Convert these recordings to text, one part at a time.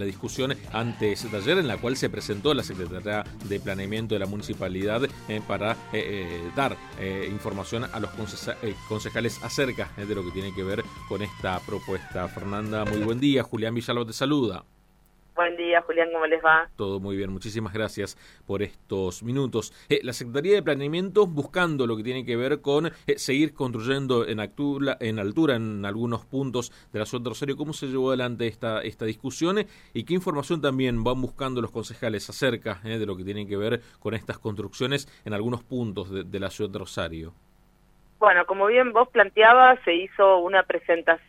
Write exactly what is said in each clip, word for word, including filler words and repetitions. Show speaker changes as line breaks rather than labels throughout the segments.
la discusión ante ese taller en la cual se presentó la Secretaría de Planeamiento de la Municipalidad eh, para eh, eh, dar eh, información a los conce- eh, concejales acerca eh, de lo que tiene que ver con esta propuesta. Fernanda, muy buen día. Julián Villalba te saluda.
Buen día, Julián, ¿cómo les va?
Todo muy bien, muchísimas gracias por estos minutos. Eh, la Secretaría de Planeamiento buscando lo que tiene que ver con eh, seguir construyendo en, actula, en altura en algunos puntos de la ciudad de Rosario. ¿Cómo se llevó adelante esta, esta discusión eh, y qué información también van buscando los concejales acerca eh, de lo que tiene que ver con estas construcciones en algunos puntos de, de la ciudad de Rosario?
Bueno, como bien vos planteabas, se hizo una presentación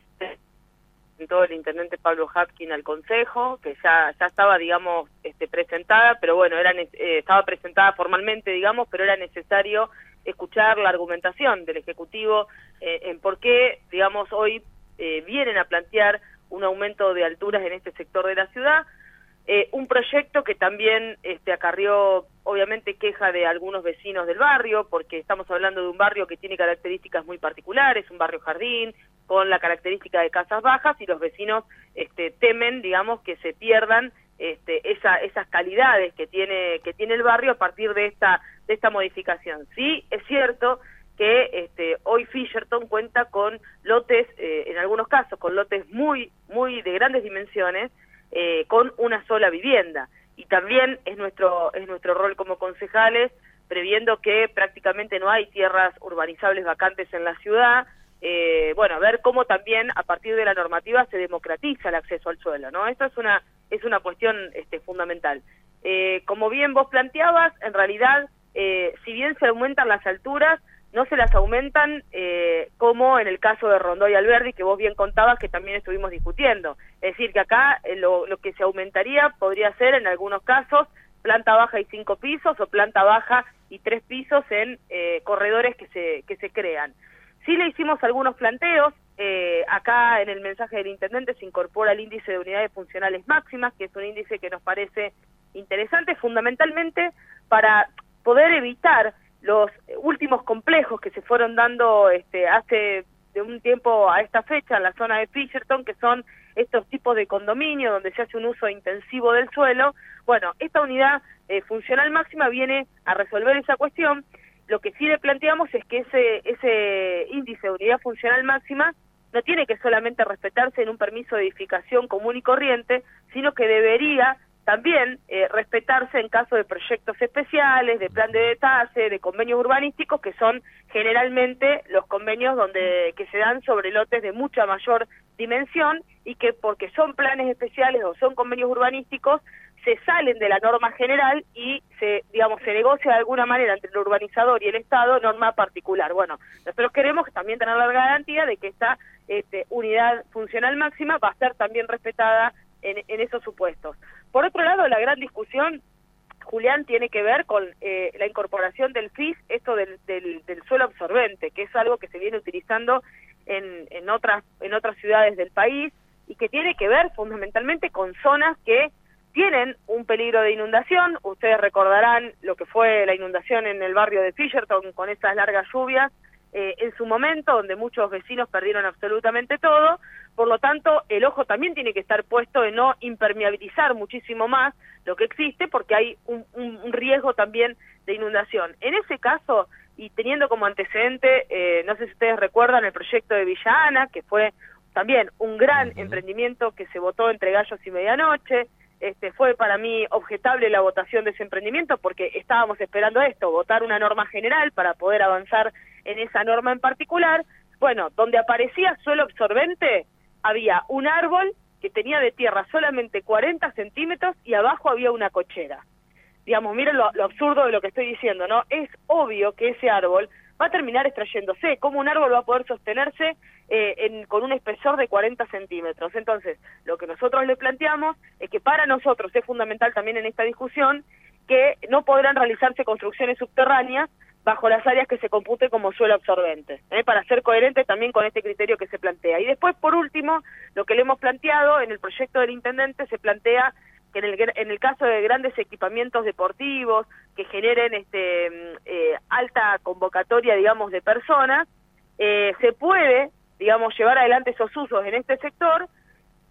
todo el intendente Pablo Hapkin al Consejo, que ya ya estaba, digamos, este, presentada, pero bueno, era eh, estaba presentada formalmente, digamos, pero era necesario escuchar la argumentación del Ejecutivo eh, en por qué, digamos, hoy eh, vienen a plantear un aumento de alturas en este sector de la ciudad, eh, un proyecto que también este, acarrió, obviamente, queja de algunos vecinos del barrio, porque estamos hablando de un barrio que tiene características muy particulares, un barrio jardín, con la característica de casas bajas, y los vecinos este, temen, digamos, que se pierdan este, esa, esas calidades que tiene que tiene el barrio a partir de esta de esta modificación. Sí, es cierto que este, hoy Fisherton cuenta con lotes, eh, en algunos casos, con lotes muy muy de grandes dimensiones, eh, con una sola vivienda, y también es nuestro es nuestro rol como concejales, previendo que prácticamente no hay tierras urbanizables vacantes en la ciudad. Eh, bueno, ver cómo también a partir de la normativa se democratiza el acceso al suelo, ¿no? Esto es una es una cuestión este, fundamental. Eh, como bien vos planteabas, en realidad, eh, si bien se aumentan las alturas, no se las aumentan eh, como en el caso de Rondó y Alberdi, que vos bien contabas, que también estuvimos discutiendo. Es decir, que acá eh, lo, lo que se aumentaría podría ser, en algunos casos, planta baja y cinco pisos, o planta baja y tres pisos en eh, corredores que se que se crean. Sí le hicimos algunos planteos, eh, acá en el mensaje del intendente se incorpora el índice de unidades funcionales máximas, que es un índice que nos parece interesante, fundamentalmente para poder evitar los últimos complejos que se fueron dando este, hace de un tiempo a esta fecha en la zona de Fisherton, que son estos tipos de condominio donde se hace un uso intensivo del suelo. Bueno, esta unidad eh, funcional máxima viene a resolver esa cuestión. Lo que sí le planteamos es que ese ese índice de unidad funcional máxima no tiene que solamente respetarse en un permiso de edificación común y corriente, sino que debería también eh, respetarse en caso de proyectos especiales, de plan de detalle, de convenios urbanísticos, que son generalmente los convenios donde que se dan sobre lotes de mucha mayor dimensión, y que porque son planes especiales o son convenios urbanísticos, se salen de la norma general y se, digamos, se negocia de alguna manera entre el urbanizador y el Estado norma particular. Bueno, nosotros queremos también tener la garantía de que esta este, unidad funcional máxima va a ser también respetada en, en esos supuestos. Por otro lado, la gran discusión, Julián, tiene que ver con eh, la incorporación del F I S, esto del, del, del suelo absorbente, que es algo que se viene utilizando en, en otras en otras ciudades del país, y que tiene que ver fundamentalmente con zonas que tienen un peligro de inundación. Ustedes recordarán lo que fue la inundación en el barrio de Fisherton con esas largas lluvias eh, en su momento, donde muchos vecinos perdieron absolutamente todo. Por lo tanto, el ojo también tiene que estar puesto en no impermeabilizar muchísimo más lo que existe, porque hay un, un, un riesgo también de inundación. En ese caso, y teniendo como antecedente, eh, no sé si ustedes recuerdan el proyecto de Villa Ana, que fue también un gran uh-huh. emprendimiento que se votó entre gallos y medianoche. Este, fue para mí objetable la votación de ese emprendimiento, porque estábamos esperando esto, votar una norma general para poder avanzar en esa norma en particular. Bueno, donde aparecía suelo absorbente, había un árbol que tenía de tierra solamente cuarenta centímetros y abajo había una cochera. Digamos, miren lo, lo absurdo de lo que estoy diciendo, ¿no? Es obvio que ese árbol va a terminar extrayéndose. ¿Cómo un árbol va a poder sostenerse eh, en, con un espesor de cuarenta centímetros? Entonces, lo que nosotros le planteamos es que para nosotros es fundamental también en esta discusión que no podrán realizarse construcciones subterráneas bajo las áreas que se compute como suelo absorbente, ¿eh? para ser coherente también con este criterio que se plantea. Y después, por último, lo que le hemos planteado en el proyecto del intendente, se plantea que en el, en el caso de grandes equipamientos deportivos que generen este eh, alta convocatoria, digamos, de personas, eh, se puede, digamos, llevar adelante esos usos en este sector,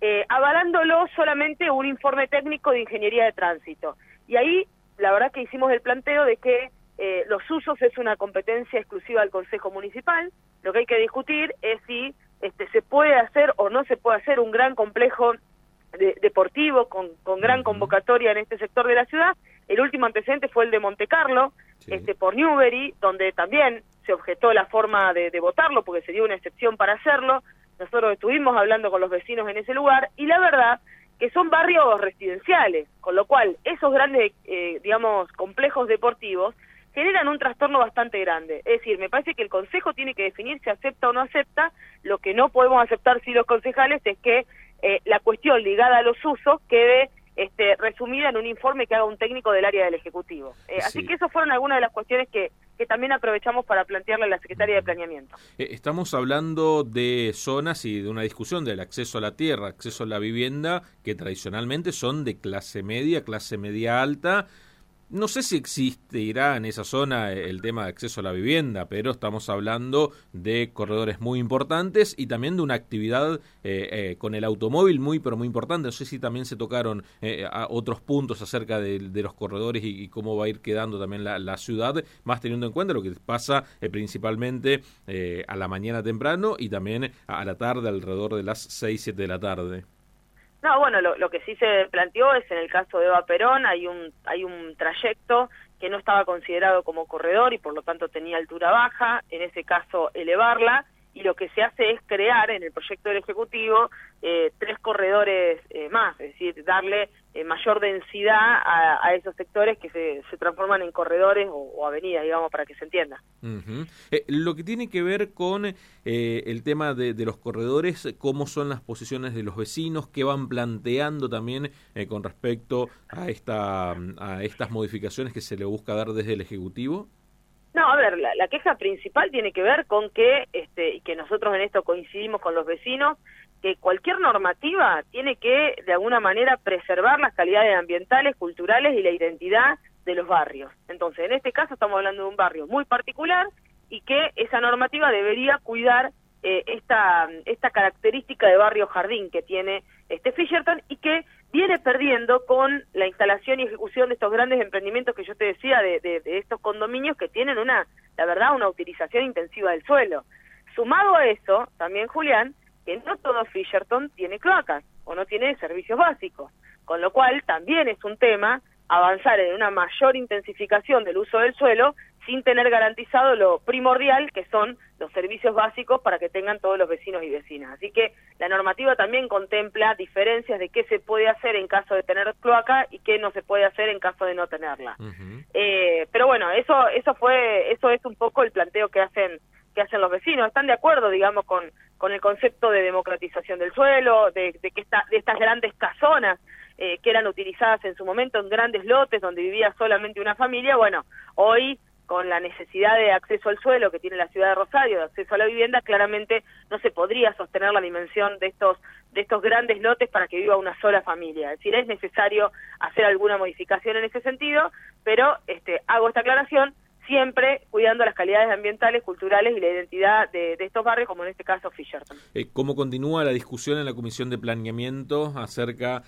eh, avalándolo solamente un informe técnico de ingeniería de tránsito. Y ahí, la verdad que hicimos el planteo de que eh, los usos es una competencia exclusiva del Consejo Municipal. Lo que hay que discutir es si este, se puede hacer o no se puede hacer un gran complejo de, deportivo con, con gran convocatoria en este sector de la ciudad. El último antecedente fue el de Monte Carlo, sí. este, por Newbery, donde también se objetó la forma de, de votarlo porque sería una excepción para hacerlo. Nosotros estuvimos hablando con los vecinos en ese lugar y la verdad que son barrios residenciales, con lo cual esos grandes, eh, digamos, complejos deportivos generan un trastorno bastante grande. Es decir, me parece que el Consejo tiene que definir si acepta o no acepta. Lo que no podemos aceptar si los concejales es que eh, la cuestión ligada a los usos quede este, resumida en un informe que haga un técnico del área del Ejecutivo. Eh, sí. Así que esas fueron algunas de las cuestiones que, que también aprovechamos para plantearle a la Secretaría de Planeamiento.
Eh, estamos hablando de zonas y de una discusión del acceso a la tierra, acceso a la vivienda, que tradicionalmente son de clase media, clase media alta. No sé si existirá en esa zona el tema de acceso a la vivienda, pero estamos hablando de corredores muy importantes y también de una actividad eh, eh, con el automóvil muy, pero muy importante. No sé si también se tocaron eh, a otros puntos acerca de, de los corredores y, y cómo va a ir quedando también la, la ciudad, más teniendo en cuenta lo que pasa eh, principalmente eh, a la mañana temprano y también a la tarde, alrededor de las seis, siete de la tarde.
No, bueno, lo, lo que sí se planteó es en el caso de Eva Perón, hay un hay un trayecto que no estaba considerado como corredor y por lo tanto tenía altura baja, en ese caso elevarla, y lo que se hace es crear en el proyecto del Ejecutivo eh, tres corredores eh, más, es decir, darle eh, mayor densidad a, a esos sectores que se, se transforman en corredores o, o avenidas, digamos, para que se entienda.
Uh-huh. Eh, lo que tiene que ver con eh, el tema de, de los corredores, cómo son las posiciones de los vecinos, qué van planteando también eh, con respecto a, esta, a estas modificaciones que se le busca dar desde el Ejecutivo.
No, a ver, la, la queja principal tiene que ver con que, este, y que nosotros en esto coincidimos con los vecinos, que cualquier normativa tiene que, de alguna manera, preservar las calidades ambientales, culturales y la identidad de los barrios. Entonces, en este caso estamos hablando de un barrio muy particular y que esa normativa debería cuidar eh, esta, esta característica de barrio jardín que tiene este Fisherton y que viene perdiendo con la instalación y ejecución de estos grandes emprendimientos que yo te decía, de, de, de estos condominios que tienen una, la verdad, una utilización intensiva del suelo. Sumado a eso, también, Julián, que no todo Fisherton tiene cloacas o no tiene servicios básicos, con lo cual también es un tema avanzar en una mayor intensificación del uso del suelo sin tener garantizado lo primordial que son los servicios básicos para que tengan todos los vecinos y vecinas. Así que la normativa también contempla diferencias de qué se puede hacer en caso de tener cloaca y qué no se puede hacer en caso de no tenerla. Uh-huh. Eh, pero bueno, eso eso fue eso es un poco el planteo que hacen que hacen los vecinos. Están de acuerdo, digamos, con con el concepto de democratización del suelo, de, de que esta, de estas grandes casonas eh, que eran utilizadas en su momento en grandes lotes donde vivía solamente una familia. Bueno, hoy con la necesidad de acceso al suelo que tiene la ciudad de Rosario, de acceso a la vivienda, claramente no se podría sostener la dimensión de estos de estos grandes lotes para que viva una sola familia. Es decir, es necesario hacer alguna modificación en ese sentido, pero este, hago esta aclaración siempre cuidando las calidades ambientales, culturales y la identidad de, de estos barrios, como en este caso Fisherton.
Eh, ¿Cómo continúa la discusión en la Comisión de Planeamiento acerca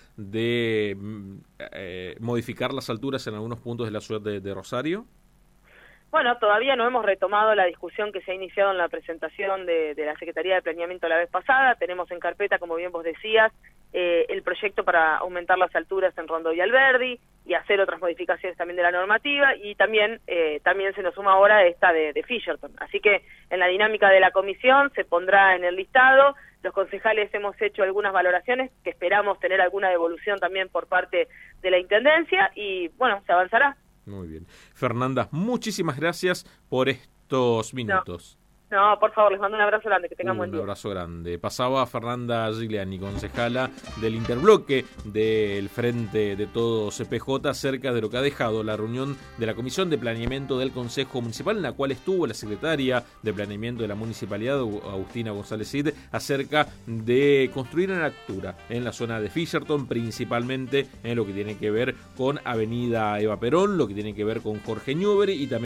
de eh, modificar las alturas en algunos puntos de la ciudad de, de Rosario?
Bueno, todavía no hemos retomado la discusión que se ha iniciado en la presentación de, de la Secretaría de Planeamiento la vez pasada. Tenemos en carpeta, como bien vos decías, eh, el proyecto para aumentar las alturas en Rondó y Alberdi y hacer otras modificaciones también de la normativa, y también eh, también se nos suma ahora esta de, de Fisherton. Así que en la dinámica de la comisión se pondrá en el listado. Los concejales hemos hecho algunas valoraciones que esperamos tener alguna devolución también por parte de la Intendencia y, bueno, se avanzará.
Muy bien. Fernanda, muchísimas gracias por estos minutos.
No. No, por favor, les mando un abrazo grande, que tengan
un
buen día.
Un abrazo grande. Pasaba Fernanda Gigliani, concejala del interbloque del Frente de Todos C P J, acerca de lo que ha dejado la reunión de la Comisión de Planeamiento del Consejo Municipal, en la cual estuvo la secretaria de Planeamiento de la Municipalidad, Agustina González Cid, acerca de construir una altura en la zona de Fisherton, principalmente en lo que tiene que ver con Avenida Eva Perón, lo que tiene que ver con Jorge Newbery y también